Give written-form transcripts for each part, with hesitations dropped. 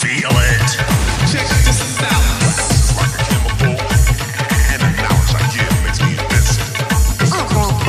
Feel it. Check this out. Like a chemical, and the knowledge I give makes me invincible.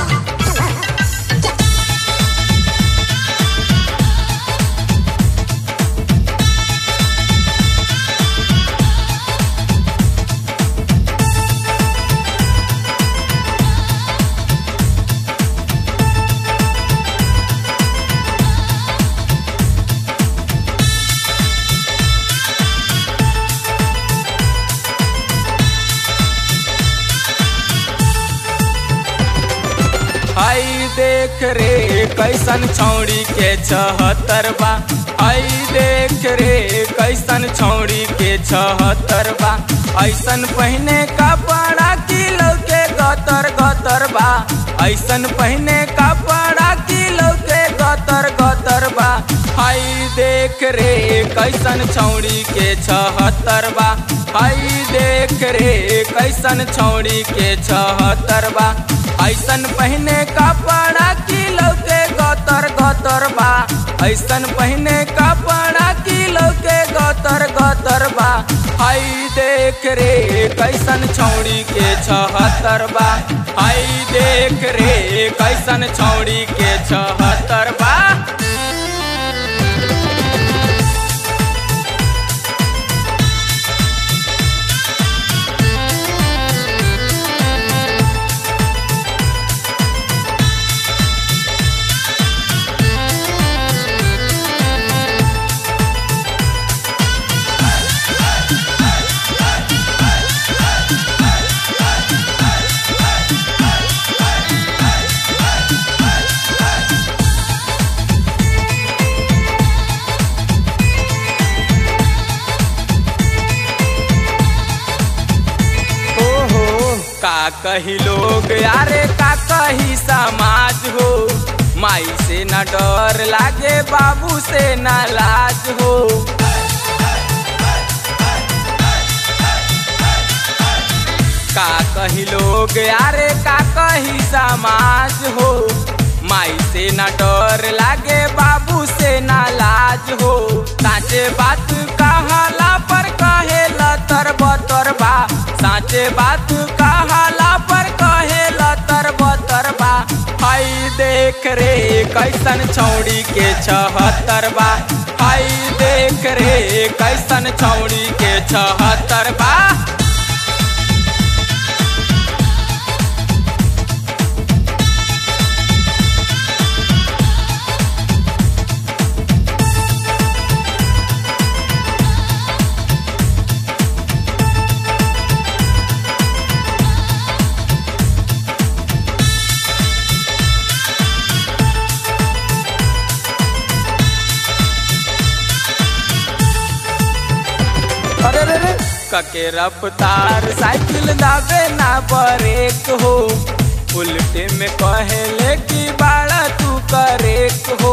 हई देख रे कैसन छौड़ी के 76 बा। हई देख रे कैसन छौड़ी के 76 बा। ऐसन पहने कपड़ा किलो के गतर गतर बा। ऐसन पहने कपड़ा किलो के गतर गतर बा। हई देख रे कैसन छौड़ी के 76 बा। हई देख रे कैसन छौड़ी के 76 बा। ऐसन पहने कपड़ा किलो के गतर गतर बा। ऐसन पहने कपड़ा किलो के गतर गतर बा। हई देख रे कैसन छौड़ी के 76 बा। हई देख रे कैसन छौड़ी के 76 बा। का कही लोग यारे का कही समाज हो। माई से न डर लागे बाबू से न लाज हो। का कही लोग यारे का कही समाज हो। माई से न डर लागे बाबू से न लाज हो। साचे बात कहाला पर कहे लतर बतर बा। साचे बात कहाला पर कहे लतर बतर बा। हई देख रे कैसन छौड़ी के 76 बा। हई देख रे कैसन छौड़ी के 76 बा। कके रफ्तार साइकिल दावे ना ब्रेक हो। उल्टे में कहेले कि बाड़ा तू करेक हो।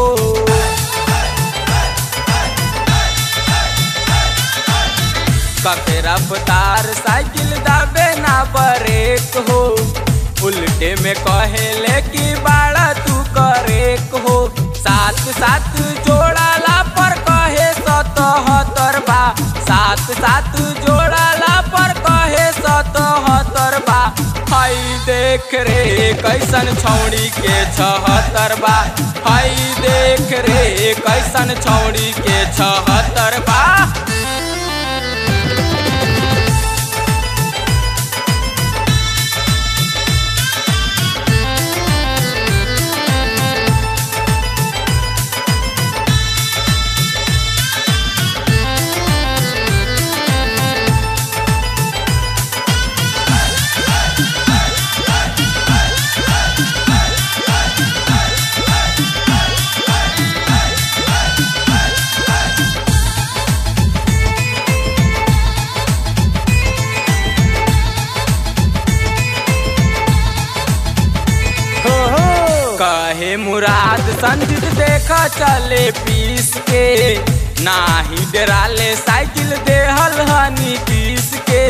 कके रफ्तार साइकिल दावे ना ब्रेक हो। उल्टे में कहेले कि बाड़ा तू करेक हो। साथ साथ जोड़ाला पर कहे 77 बा। साथ साथ जोड़ाला पर कहे 77 बा। हई देख रे कैसन छौड़ी के 76 बा। हई देख रे कैसन छौड़ी के 76 बा। कहे मुराद संजीत देखा चले पीस के। नाही डराले साइकिल देहल हनी पीस के।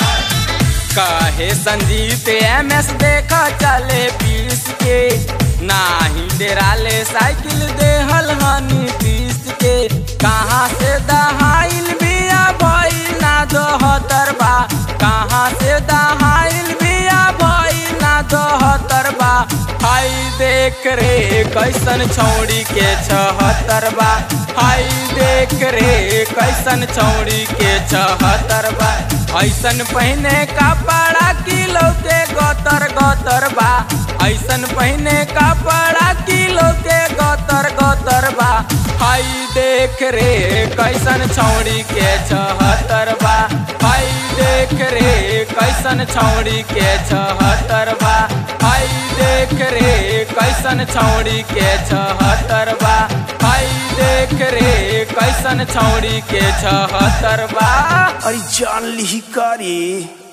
कहे संजीत MS देखा चले पीस के। नाही डेराले साइकिल देहल हनी तीस के कहाँ से दहाइल बिया भइल ना 72 बा कहाँ से दहाइल बिया भइल ना 72 बा हाय देख रे कैसन छौड़ी के 76 बा हाय देख रे कैसन छौड़ी के 76 बा ऐसन पहने कपड़ा किलो के गतर गतर बा ऐसन पहने कपड़ा किलो के गतर गतर बा हाय देख रे कैसन छौड़ी के 76 बा हाय देख रे कैसन छौड़ी के 76 बा हाय देख रे कैसन छौड़ी के 76 बा हाय देख रे कैसन छौड़ी के 76 बा अरे जान ली का रे।